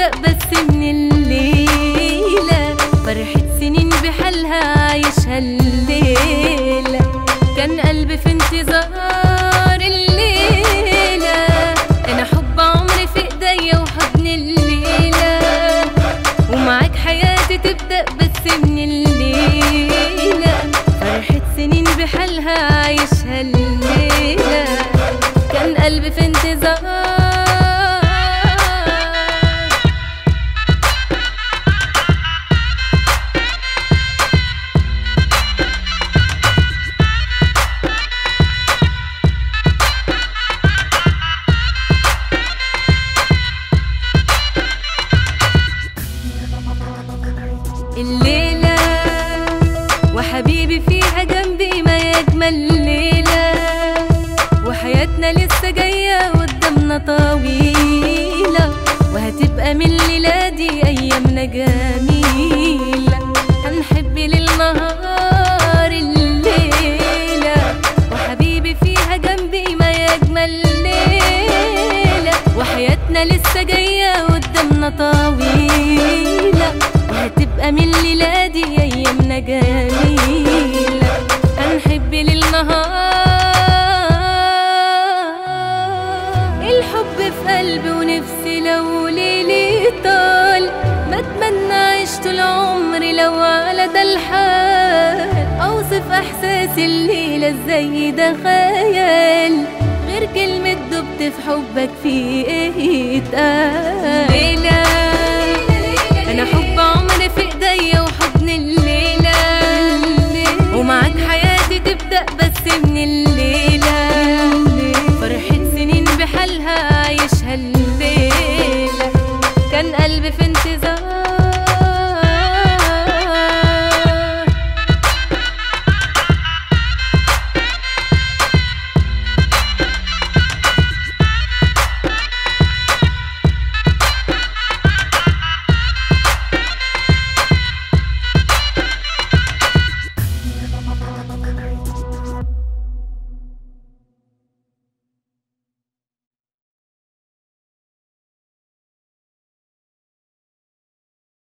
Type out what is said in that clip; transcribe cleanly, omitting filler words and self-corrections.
تبدأ بس من الليلة، فرحة سنين بحالها عايشها الليلة. كان قلبي في انتظار الليلة، انا حب عمري في ايديا وحضن الليلة، ومعاك حياتي تبدأ بس من الليلة، فرحة سنين بحالها عايشها الليلة. كان قلبي في انتظار الليلة، وحبيبي فيها جنبي ما يجمل ليلة، وحياتنا لسه جاية قدامنا طويلة، وهتبقى من الليلة دي أيامنا جميلة. هنحب للنهار الليلة، وحبيبي فيها جنبي ما يجمل ليلة، وحياتنا لسه جاية قدامنا طويلة، وهتبقى من الليلة دي أيامنا جميلة. هنحب للنهار، الحب في قلبي ونفسي لو ليلي طال، ما اتمنى اعيش طول عمري لو على ده الحال. اوصف احساس الليلة ازاي ده خيال، غير كلمة دبت في حبك في ايه يتقال. ليلة انا حب عمري في ايديا وحضن الليلة، ومعاك حياتي تبدأ بس من الليلة،